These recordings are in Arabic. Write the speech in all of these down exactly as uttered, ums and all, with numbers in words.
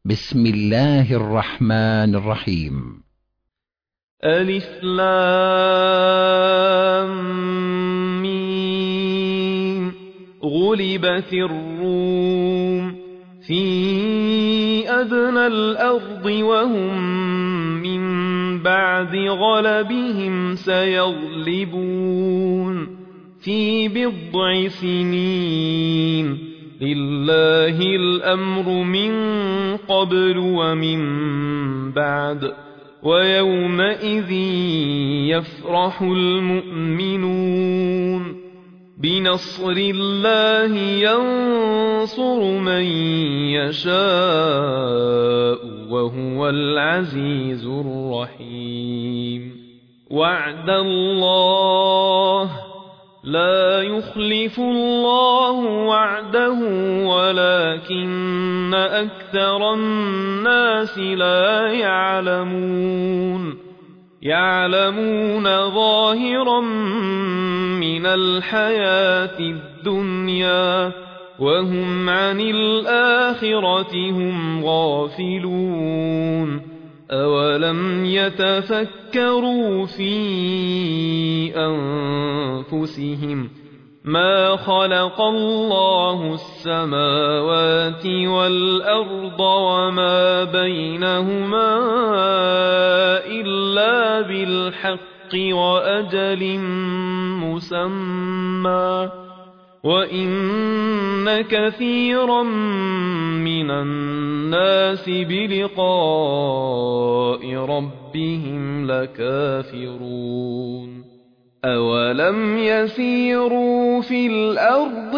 بسم الله الرحمن الرحيم. ألف لام ميم. غلبت الروم في أدنى الأرض وهم من بعد غلبهم سيغلبون في بضع سنين. لله الأمر من قبل ومن بعد ويومئذ يفرح المؤمنون بنصر الله ينصر من يشاء وهو العزيز الرحيم. وعد الله لا يخلف الله وعده ولكن أكثر الناس لا يعلمون يعلمون ظاهرا من الحياة الدنيا وهم عن الآخرة هم غافلون. أولم يتفكروا في أنفسهم ما خلق الله السماوات والأرض وما بينهما إلا بالحق وأجل مسمى وإن كثيرا من الناس بلقاء ربهم لكافرون. أولم يسيروا في الأرض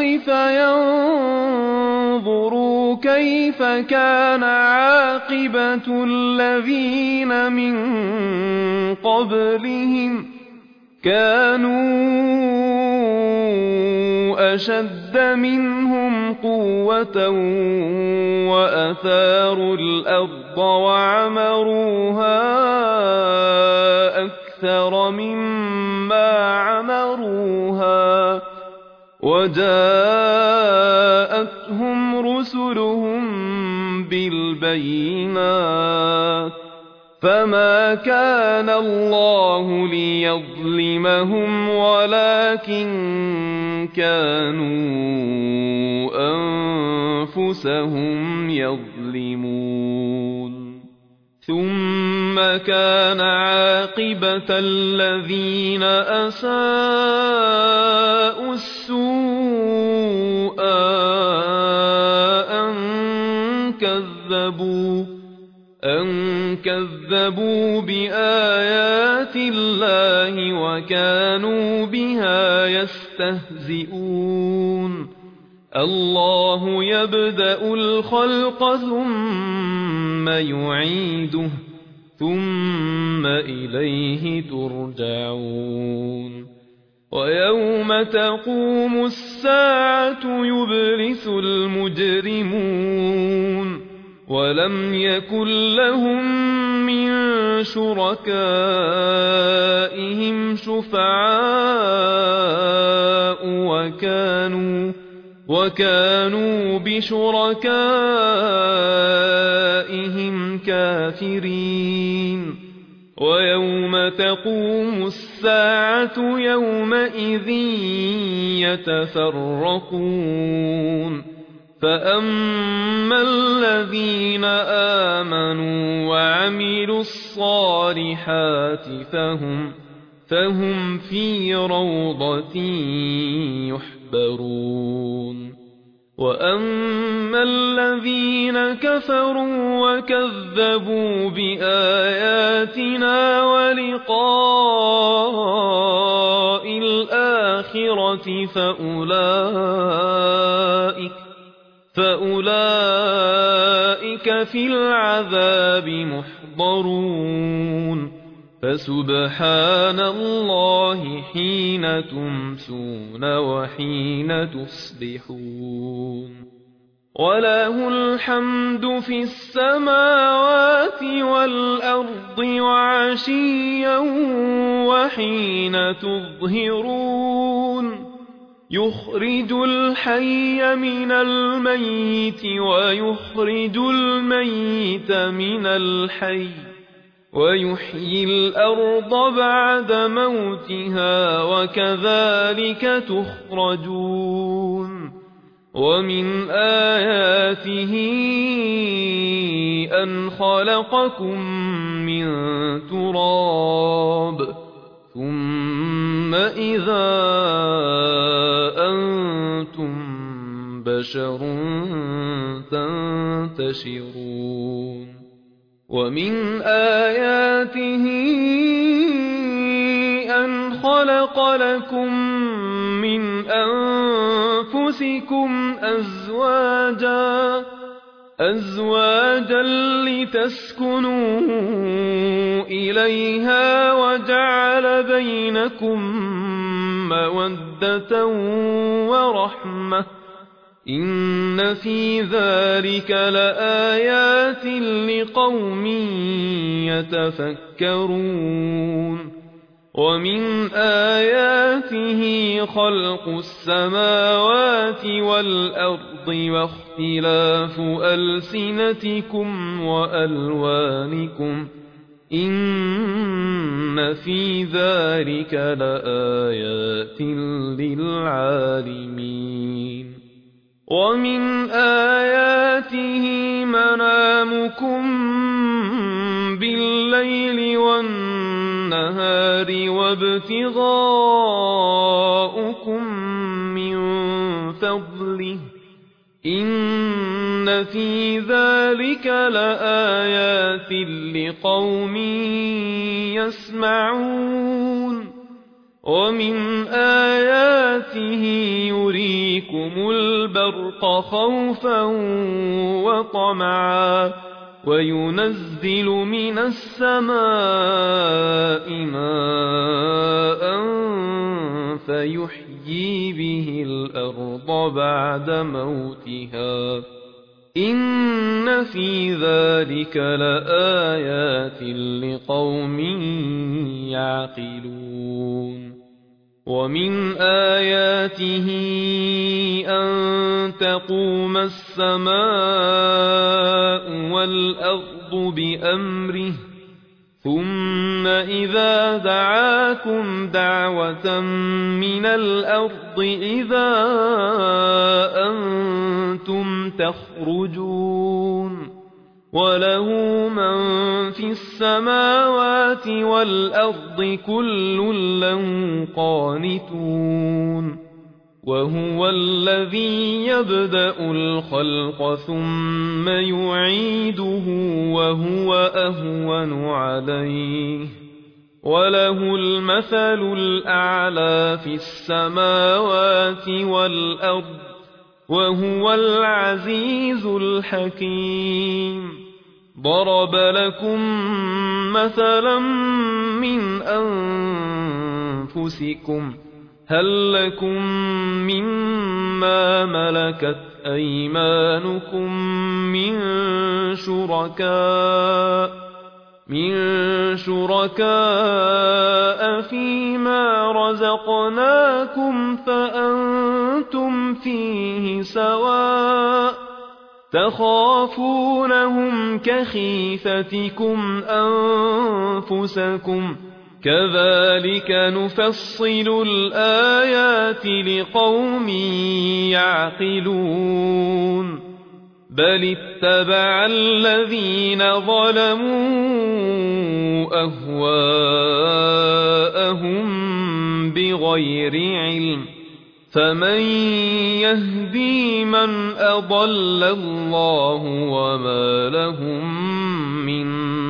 فينظروا كيف كان عاقبة الذين من قبلهم كانوا أشد منهم قوة وأثاروا الأرض وعمروها أكثر مما عمروها وجاءتهم رسلهم بالبينات فما كان الله ليظلمهم ولكن كانوا أنفسهم يظلمون. ثم كان عاقبة الذين أساءوا السوء أن كذبوا أن كذبوا بآيات الله وكانوا بها يستهزئون. الله يبدأ الخلق ثم يعيده ثم إليه ترجعون. ويوم تقوم الساعة يبلس المجرمون ولم يكن لهم من شركائهم شفعاء وكانوا وكانوا بشركائهم كافرين. ويوم تقوم الساعة يومئذ يتفرقون فأما الذين آمنوا وعملوا الصالحات فهم فهم في روضة يحبرون. وأما الذين كفروا وكذبوا بآياتنا ولقاء الآخرة فأولئك فأولئك في العذاب محضرون. فسبحان الله حين تمسون وحين تصبحون. وله الحمد في السماوات والأرض وعشيا وحين تظهرون. يخرج الحي من الميت ويخرج الميت من الحي ويحيي الأرض بعد موتها وكذلك تخرجون ومن آياته أن خلقكم من تراب ثم إذا أنتم بشر تنتشرون ومن آياته أن خلق لكم من أنفسكم أزواجا أزواجا لتسكنوا إليها وجعل بينكم مودة ورحمة إن في ذلك لآيات لقوم يتفكرون ومن آياته خلق السماوات والأرض واختلاف ألسنتكم وألوانكم إن في ذلك لآيات للعالمين ومن آياته منامكم بالليل والنهار وابتغاؤكم من فضله إن في ذلك لآيات لقوم يسمعون ومن آياته يريكم البرق خوفا وطمعا وينزل من السماء ماء فيحيي به الأرض بعد موتها إن في ذلك لآيات لقوم يعقلون ومن آياته أن تقوم السماء والأرض بأمره ثم إذا دعاكم دعوة من الأرض إذا أنتم تخرجون وله من في السماوات والأرض كل له قانتون وهو الذي يبدأ الخلق ثم يعيده وهو أهون عليه وله المثل الأعلى في السماوات والأرض وهو العزيز الحكيم ضرب لكم مثلا من أنفسكم هل لكم مما ملكت أيمانكم من شركاء من شركاء فيما رزقناكم فأنتم فيه سواء تخافونهم كخيفتكم أنفسكم كذلك نفصل الآيات لقوم يعقلون بل اتبع الذين ظلموا أهواءهم بغير علم فمن يهدي من أضل الله وما لهم من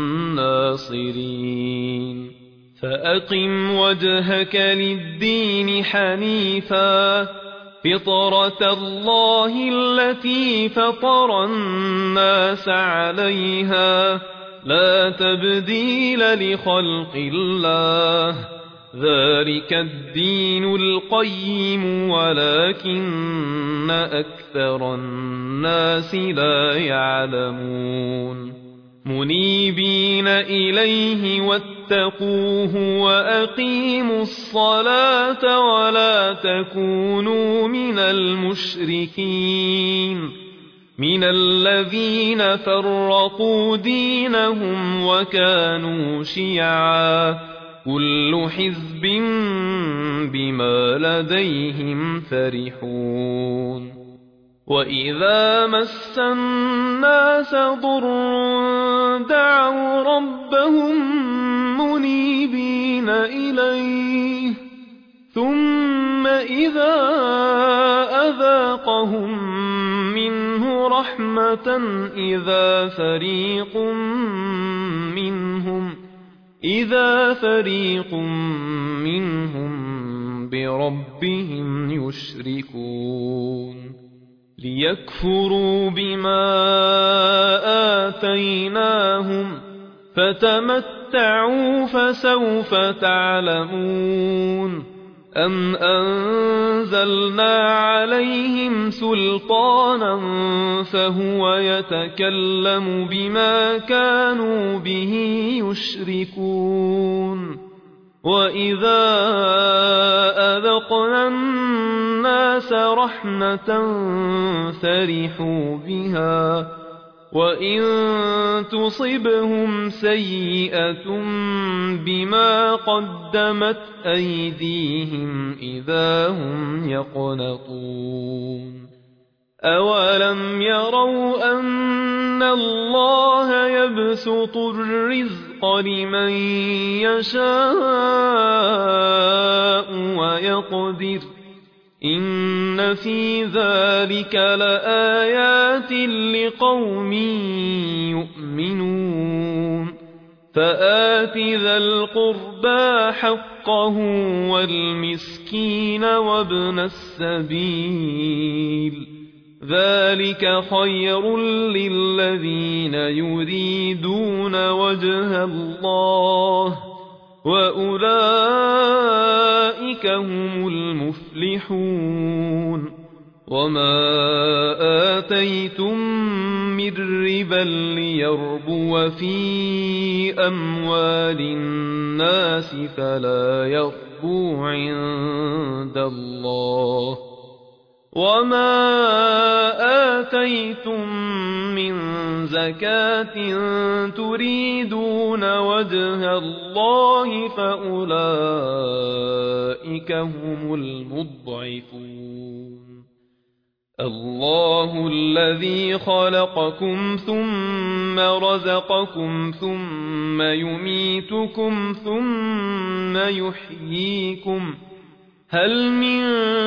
ناصرين فأقم وجهك للدين حنيفا فطرة الله التي فطر الناس عليها لا تبديل لخلق الله ذلك الدين القيم ولكن أكثر الناس لا يعلمون منيبين إليه واتقون واتقوه وأقيموا الصلاة ولا تكونوا من المشركين من الذين فرقوا دينهم وكانوا شيعا كل حزب بما لديهم فرحون وإذا مس الناس ضر دعوا ربهم منيبين إليه ثم إذا أذاقهم منه رحمة إذا فريق منهم إذا فريق منهم بربهم يشركون ليكفروا بما آتيناهم فتمتعوا فسوف تعلمون أم أنزلنا عليهم سلطانا فهو يتكلم بما كانوا به يشركون وإذا أذقنا الناس رحمة فرحوا بها وإن تصبهم سيئة بما قدمت أيديهم إذا هم يقنطون أولم يروا أن الله يبسط الرزق لمن يشاء ويقدر إن في ذلك لآيات لقوم يؤمنون فآت ذا القربى حقه والمسكين وابن السبيل ذلك خير للذين يريدون وجه الله وأولئك هم المفلحون وما آتيتم من ربا ليربو في أموال الناس فلا يربو عند الله وما آتيتم من زكاة تريدون وجه الله فأولئك هم المضعفون الله الذي خلقكم ثم رزقكم ثم يميتكم ثم يحييكم هل من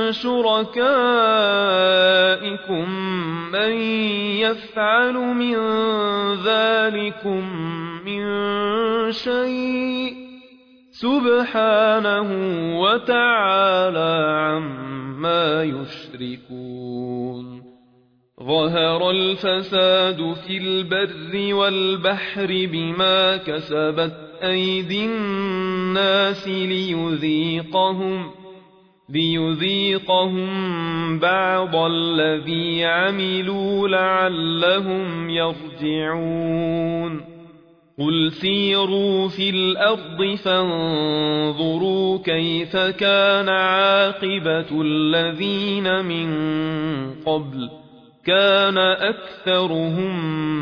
شركائكم من يفعل من ذلكم من شيء سبحانه وتعالى عما يشركون ظهر الفساد في البر والبحر بما كسبت أيدي الناس ليذيقهم ليذيقهم بعض الذي عملوا لعلهم يرجعون قل سيروا في الأرض فانظروا كيف كان عاقبة الذين من قبل كان أكثرهم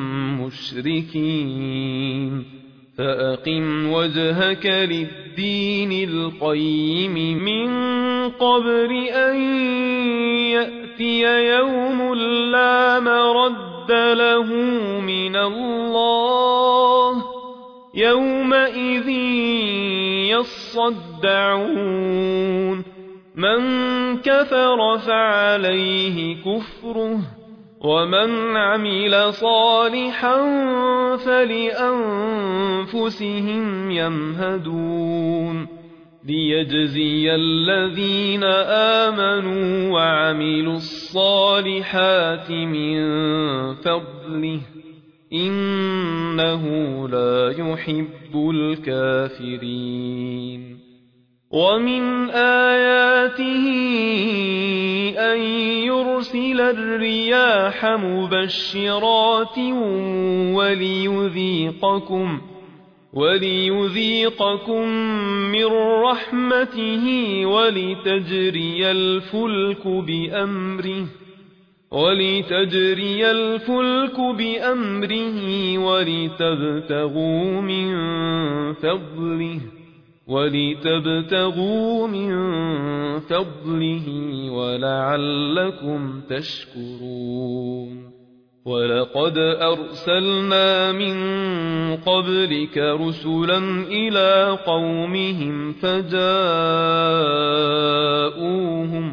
مشركين فأقم وجهك للدين القيم من قبل أن يأتي يوم لا مرد له من الله يومئذ يصدعون من كفر فعليه كفره ومن عمل صالحا فلأنفسهم يمهدون ليجزي الذين آمنوا وعملوا الصالحات من فضله إنه لا يحب الكافرين ومن آياته أن يرسل الرياح مبشرات وليذيقكم وليذيقكم من رحمته ولتجري الفلك بأمره ولتجري الفلك بأمره ولتبتغوا من فضله ولتبتغوا من فضله ولعلكم تشكرون ولقد أرسلنا من قبلك رسلا إلى قومهم فجاءوهم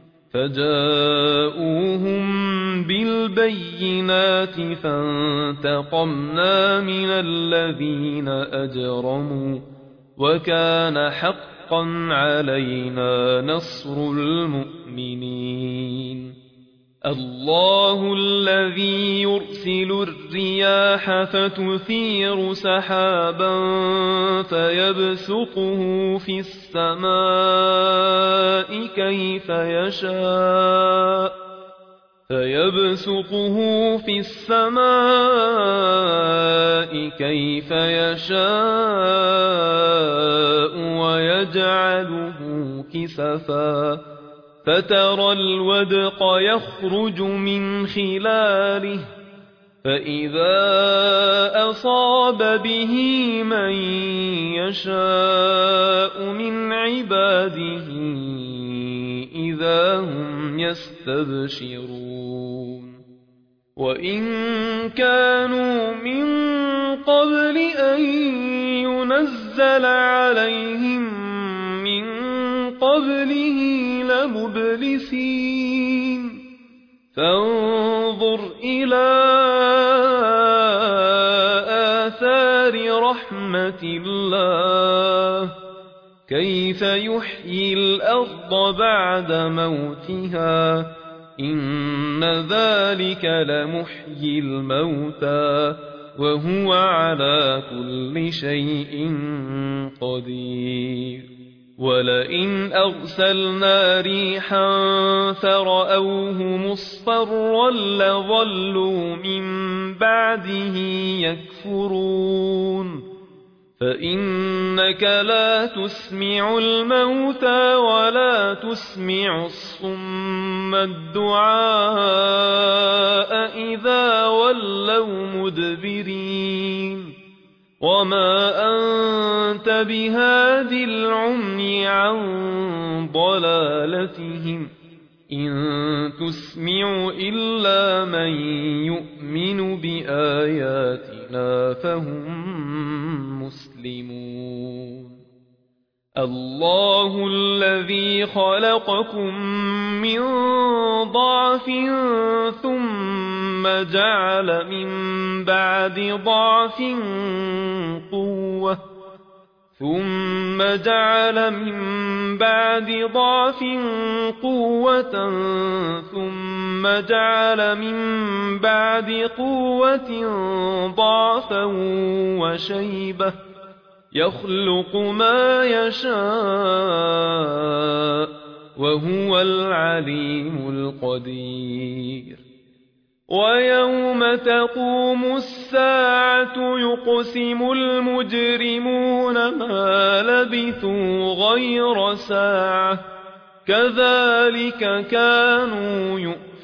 فجاءوهم بالبينات فانتقمنا من الذين أجرموا وكان حقا علينا نصر المؤمنين الله الذي يرسل الرياح فتثير سحابا فيبسطه في السماء كيف يشاء فيبسطه في السماء كيف يشاء ويجعله كسفا فترى الودق يخرج من خلاله فإذا أصاب به من يشاء من عباده إذا هم يستبشرون وإن كانوا من قبل أن ينزل عليهم من قبله لمبلسين فانظر إلى آثار رحمة الله كيف يحيي الأرض بعد موتها إن ذلك لمحيي الموتى وهو على كل شيء قدير ولئن أرسلنا ريحا فرأوه مصفرا لظلوا من بعده يكفرون فإنك لا تسمع الموتى ولا تسمع الصم الدعاء إذا ولوا مدبرين وما أنت بهاد العمي عن ضلالتهم إن تسمع إلا من يؤمن بآياتنا فهم مسلمون الله الذي خلقكم من ضعف ثم جعل من بعد ضعف قوة ثم جعل من بعد ضعف قوة ثم جعل من بعد قوة ضعفا وشيبة يخلق ما يشاء وهو العليم القدير ويوم تقوم الساعة يقسم المجرمون ما لبثوا غير ساعة كذلك كانوا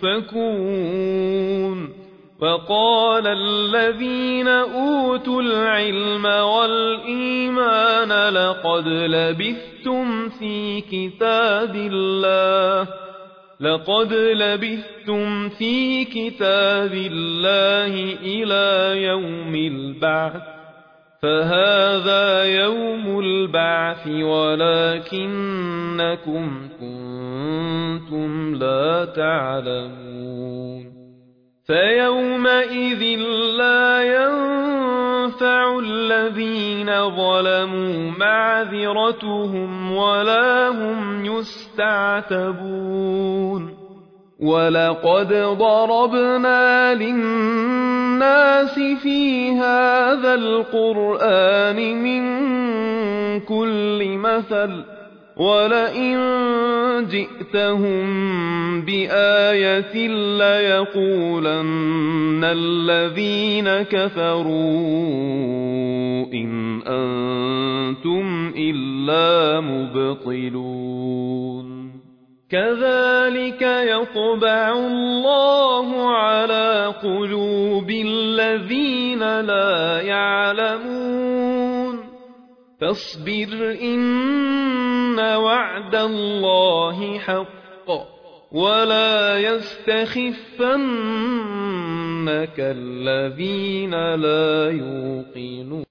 يؤفكون وقال الذين أوتوا العلم والإيمان لقد لبثتم في كتاب الله لقد لبثتم في كتاب الله إلى يوم البعث فهذا يوم البعث ولكنكم كنتم لا تعلمون فيومئذ لا ينفع الذين ظلموا معذرتهم ولا هم يستعتبون ولقد ضربنا للناس في هذا القرآن من كل مثل ولئن جئتهم بآية ليقولن الذين كفروا إن أنتم إلا مبطلون كذلك يطبع الله على قلوب الذين لا يعلمون فاصبر إن وعد الله حق ولا يستخفنك الذين لا يوقنون